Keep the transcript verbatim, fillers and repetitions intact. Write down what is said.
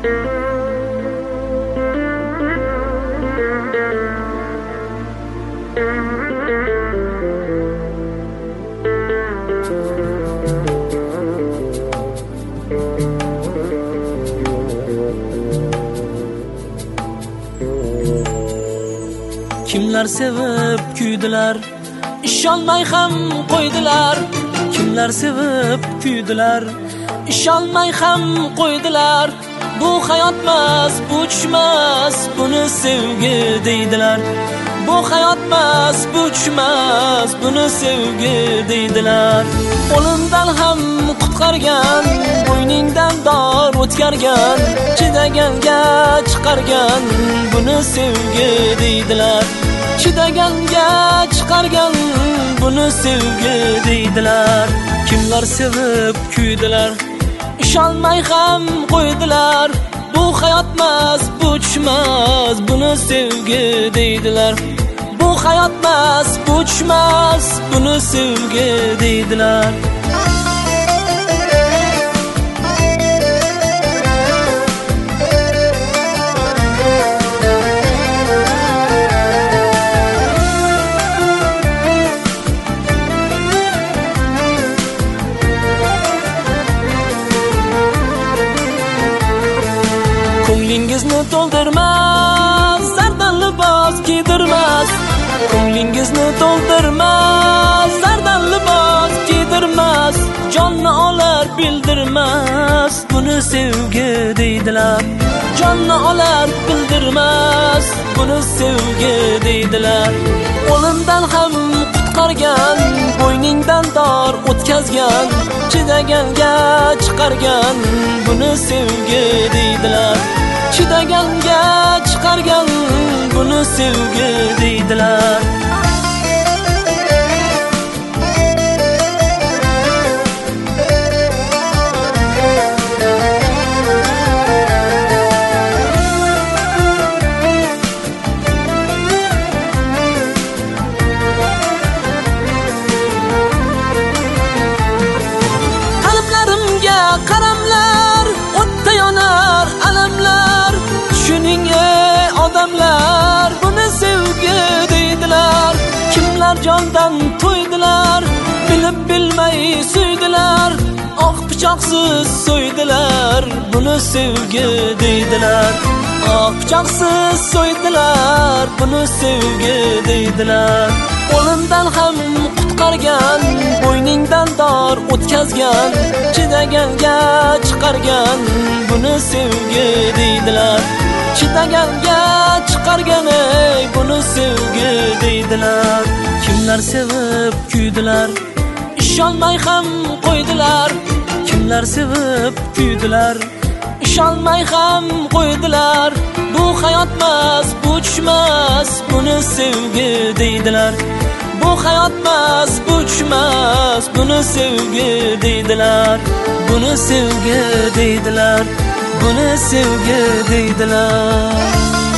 Kimlar sevib kuydilar, ishonmay ham qo'ydilar. Kimlar sevib kuydilar, ishonmay ham qo'ydilar. Bu hayotmas, bu tushmas, buni sevgi deydilar. Bu hayotmas, bu tushmas, buni sevgi deydilar. O'limdan ham qutqargan, bo'yningdan dor o'tkargan, chidaganga chiqargan, buni sevgi deydilar. Chidaganga chiqargan, buni sevgi deydilar. Kimlar sevib kuydilar, ishonmay ham qo'ydilar. Bu hayotmas, bu tushmas, buni sevgi deydilar. Bu hayotmas, bu tushmas, buni sevgi deydilar. Ko'nglingizni to'ldirmas, zardan libos kiydirmas. Ko'nglingizni to'ldirmas, zardan libos kiydirmas. Jonni olar bildirmas, buni sevgi deydilar. Jonni olar bildirmas, buni sevgi deydilar. O'limdan ham qutqargan, bo'yningdan dor o'tkazgan, chidaganga chiqargan, buni sevgi deydilar. Chidaganga chiqargan, buni sevgi deydilar. Qalblarimga qaramlar, o'tda yonar alamlar. Shuning ey odamlar, buni sevgi deydilar. Kimlar jondan to'ydilar, bilib bilmay suydilar. Oq pichoqsiz so'ydilar, buni sevgi deydilar. Oq pichoqsiz so'ydilar, buni sevgi deydilar. O'limdan ham qutqargan, bo'yningdan dor o'tkazgan, chidaganga chiqargan, buni sevgi deydilar. Chidaganga chiqargan, ey buni sevgi deydilar. Kimlar sevib kuydilar, ishonmay ham qo'ydilar. Kimlar sevib kuydilar, ishonmay ham qo'ydilar. Bu hayotmas, bu tushmas, buni sevgi deydilar. Bu hayotmas, bu tushmas, buni sevgi deydilar. Buni sevgi deydilar. Buni sevgi deydilar.